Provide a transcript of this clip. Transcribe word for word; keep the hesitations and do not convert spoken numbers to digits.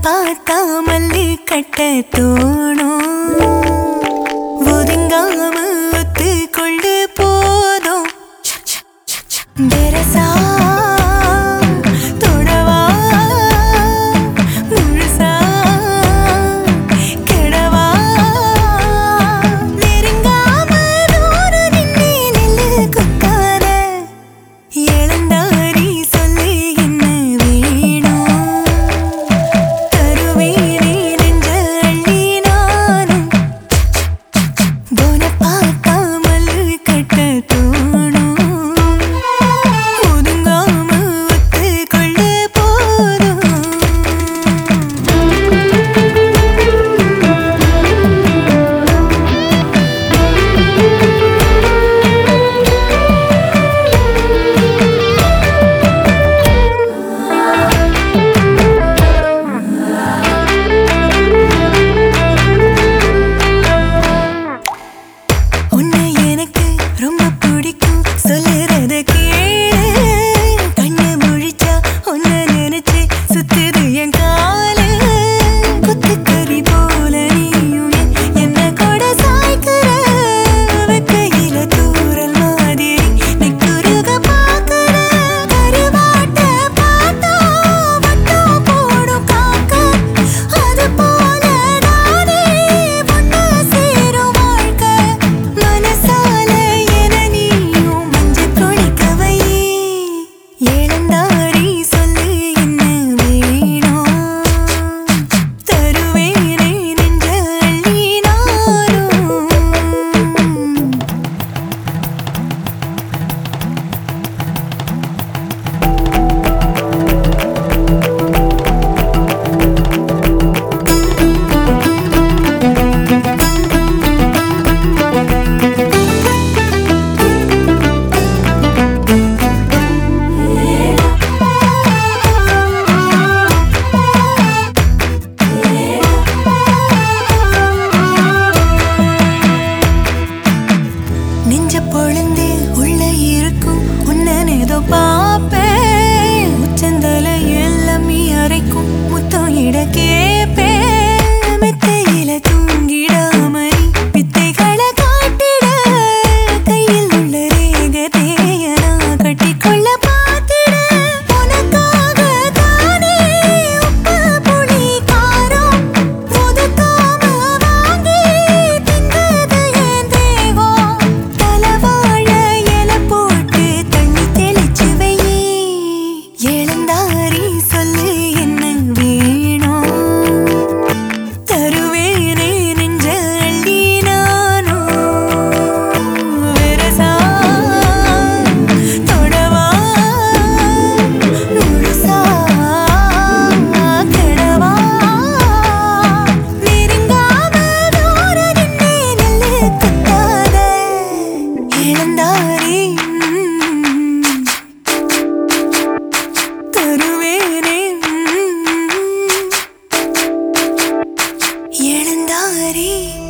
பார்த்தா மல்லு கட்ட தோணும் ஒதுங்காம ஒத்து கொண்டு போதும் பெருசா தொடவா முழுசா கெடவா நெருங்காம தூர நின்னே நெல்லு குத்தாத ஏழந்தாரி சொல்லு என்ன வேணும் தருவேனே நெஞ்ச அள்ளி நானும் போன பார்த்தா மல்லு கட்ட தோணும் ஒதுங்காம ஒத்து கொள்ள போதும் உன்னை எனக்கு ரொம்ப பிடிக்கும் சொல்லுறத கேளு கண்ணு முழிச்சா உன்னை நினைச்சு சுத்துது என் காலு குத்துக்கறி போல நீயும் என்ன கூட சாய்க்கிற வெக்கையில தூரல் மாதிரி நெக்குருக பாக்குற கருவாட்ட பார்த்தா வட்டம் போடும் காக்க அது போல நானே ஒன்னு சேரும் வாழ்க்கை மனசால என நீயும் மஞ்ச குளிக்கவை ஏழந்தாரி சொல்லு என்ன வேணும் தருவேனே நெஞ்ச அள்ளி நானும் நெஞ்ச பொழுந்து உள்ள இருக்கும் உன்னன் ஏதோ பாப்பேன் உச்சந்தல எல்லாம் அரைக்கும் முத்தம் இட கேப்பேன் மெத்தையில தூங்கிடாமறி வித்தைகளை காட்டிட கையில் உள்ள ரேகதையனா கட்டிக்கொள்ள பார்த்திட உனக்காக தானே உப்பு புளி காரம் ஒதுக்காம வாங்கி தின்றது என் தேகம் தலவாழ இலை போட்டு தண்ணி தெளிச்சு வை ஏழந்தாரி சொல்லு என்ன வேணும் தருவேனே நெஞ்ச அள்ளி நானும் வெரசா தொடவா முழுசா கெடவா நெருங்காம தூர நின்னே நெல்லு குத்தாத ஏழந்தாரி தருவேனே ஏழந்தாரி